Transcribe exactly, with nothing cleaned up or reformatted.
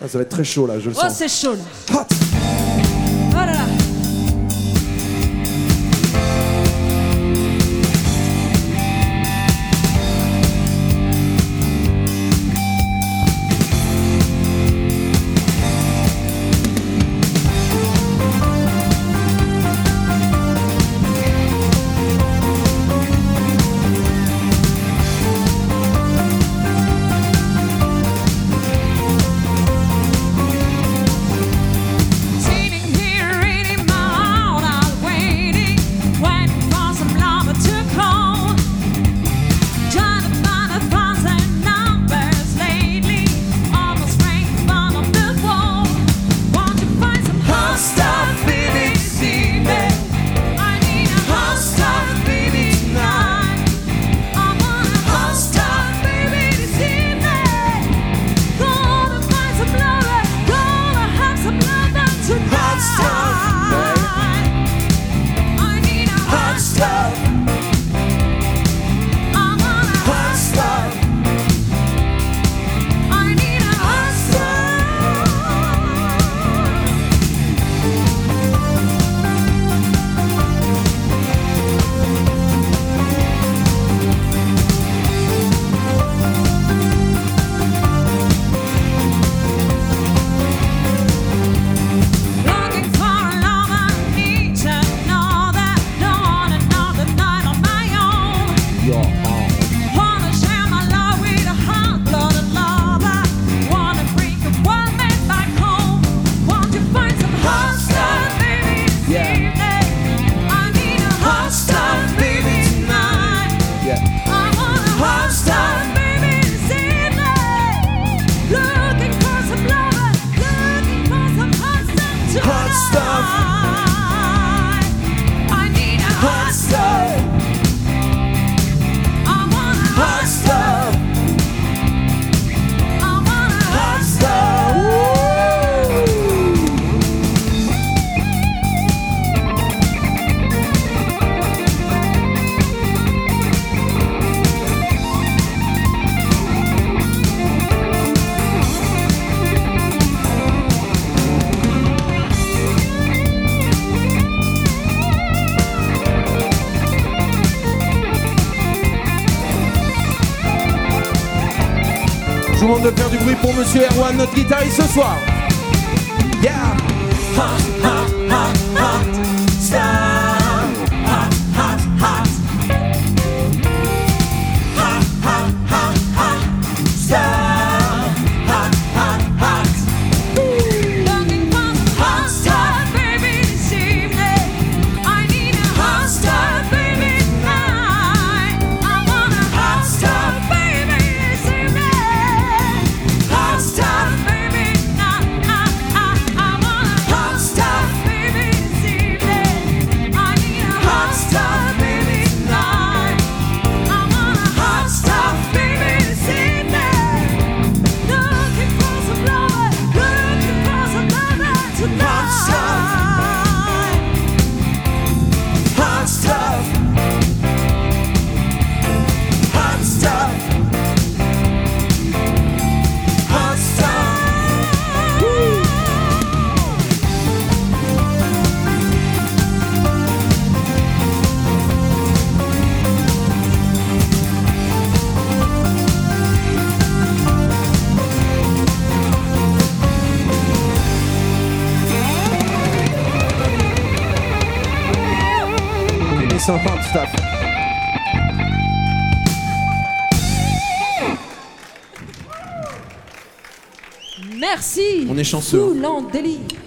Ah, ça va être très chaud là, je le Oh, sens. c'est chaud là. Hot. Oh là là. Je vous demande de faire du bruit pour Monsieur Erwan, notre guitariste ce soir. Yeah. Hot, hot, hot, hot stuff. Hot, hot, hot. Hot, hot, hot, hot stuff. Hot, hot, hot. Looking for some hot stuff, baby, this evening. I need a hot stuff, baby, tonight. I want a hot stuff, baby, this evening. Hot stuff, baby, now. I, I, I want a hot stuff, baby, this evening. I need a hot stuff, baby, tonight. I want a hot stuff, baby, this evening. Looking for some love, looking for some love tonight. Hot stuff. Hot stuff. Hot stuff. Woo. Il est sympa, hot stuff. Merci. On est chanceux. Sous l'Andélie.